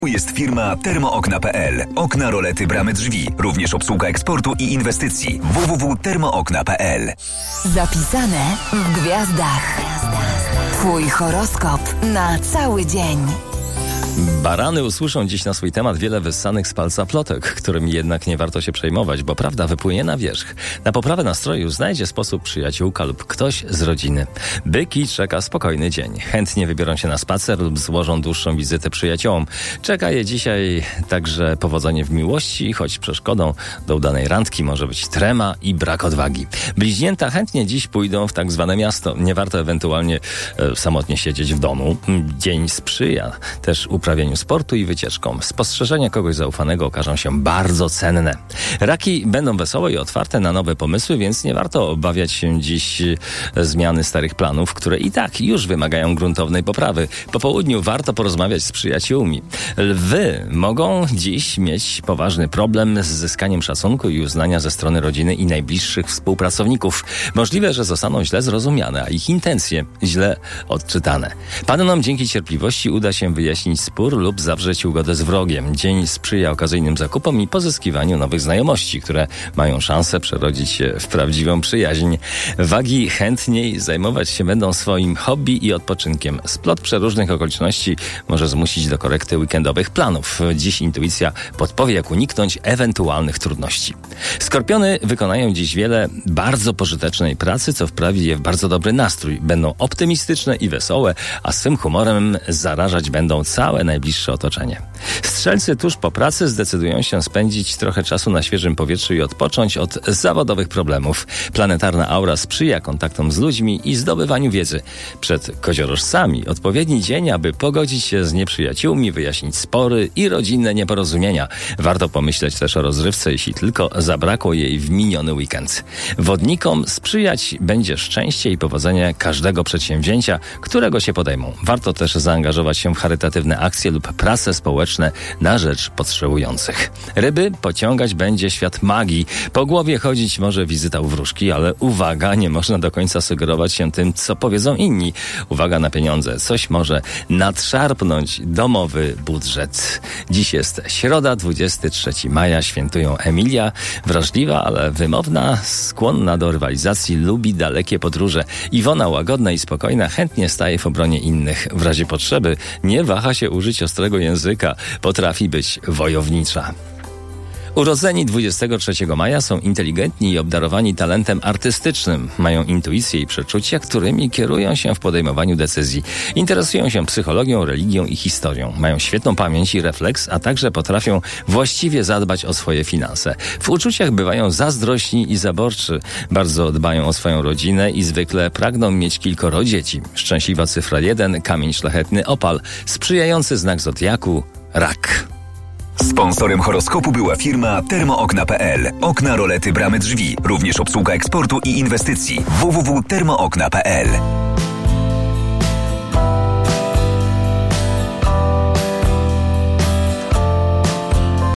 Jest firma Termookna.pl. Okna, rolety, bramy, drzwi. Również obsługa eksportu i inwestycji. www.termookna.pl. Zapisane w gwiazdach. Twój horoskop na cały dzień. Barany usłyszą dziś na swój temat wiele wyssanych z palca plotek, którymi jednak nie warto się przejmować, bo prawda wypłynie na wierzch. Na poprawę nastroju znajdzie sposób przyjaciółka lub ktoś z rodziny. Byki czeka spokojny dzień. Chętnie wybiorą się na spacer lub złożą dłuższą wizytę przyjaciołom. Czeka je dzisiaj także powodzenie w miłości, choć przeszkodą do udanej randki może być trema i brak odwagi. Bliźnięta chętnie dziś pójdą w tak zwane miasto. Nie warto ewentualnie samotnie siedzieć w domu. Dzień sprzyja też uprawianiu sportu i wycieczkom. Spostrzeżenia kogoś zaufanego okażą się bardzo cenne. Raki będą wesołe i otwarte na nowe pomysły, więc nie warto obawiać się dziś zmiany starych planów, które i tak już wymagają gruntownej poprawy. Po południu warto porozmawiać z przyjaciółmi. Lwy mogą dziś mieć poważny problem z zyskaniem szacunku i uznania ze strony rodziny i najbliższych współpracowników. Możliwe, że zostaną źle zrozumiane, a ich intencje źle odczytane. Pannom dzięki cierpliwości uda się wyjaśnić spór lub zawrzeć ugodę z wrogiem. Dzień sprzyja okazyjnym zakupom i pozyskiwaniu nowych znajomości, które mają szansę przerodzić się w prawdziwą przyjaźń. Wagi chętniej zajmować się będą swoim hobby i odpoczynkiem. Splot przeróżnych okoliczności może zmusić do korekty weekendowych planów. Dziś intuicja podpowie, jak uniknąć ewentualnych trudności. Skorpiony wykonają dziś wiele bardzo pożytecznej pracy, co wprawi je w bardzo dobry nastrój. Będą optymistyczne i wesołe, a swym humorem zarażać będą całe najbliższe otoczenie. Strzelcy tuż po pracy zdecydują się spędzić trochę czasu na świeżym powietrzu i odpocząć od zawodowych problemów. Planetarna aura sprzyja kontaktom z ludźmi i zdobywaniu wiedzy. Przed koziorożcami odpowiedni dzień, aby pogodzić się z nieprzyjaciółmi, wyjaśnić spory i rodzinne nieporozumienia. Warto pomyśleć też o rozrywce, jeśli tylko zabrakło jej w miniony weekend. Wodnikom sprzyjać będzie szczęście i powodzenie każdego przedsięwzięcia, którego się podejmą. Warto też zaangażować się w charytatywne akcje lub prace społeczne na rzecz potrzebujących. Ryby pociągać będzie świat magii. Po głowie chodzić może wizyta u wróżki, ale uwaga, nie można do końca sugerować się tym, co powiedzą inni. Uwaga na pieniądze. Coś może nadszarpnąć domowy budżet. Dziś jest środa, 23 maja. Świętują Emilia. Wrażliwa, ale wymowna, skłonna do rywalizacji, lubi dalekie podróże. Iwona łagodna i spokojna, chętnie staje w obronie innych. W razie potrzeby nie waha się użyć ostrego języka. Potrafi być wojownicza. Urodzeni 23 maja są inteligentni i obdarowani talentem artystycznym. Mają intuicję i przeczucia, którymi kierują się w podejmowaniu decyzji. Interesują się psychologią, religią i historią. Mają świetną pamięć i refleks, a także potrafią właściwie zadbać o swoje finanse. W uczuciach bywają zazdrośni i zaborczy. Bardzo dbają o swoją rodzinę i zwykle pragną mieć kilkoro dzieci. Szczęśliwa cyfra 1, kamień szlachetny opal. Sprzyjający znak zodiaku rak. Sponsorem horoskopu była firma Termookna.pl. Okna, rolety, bramy, drzwi. Również obsługa eksportu i inwestycji. www.termookna.pl.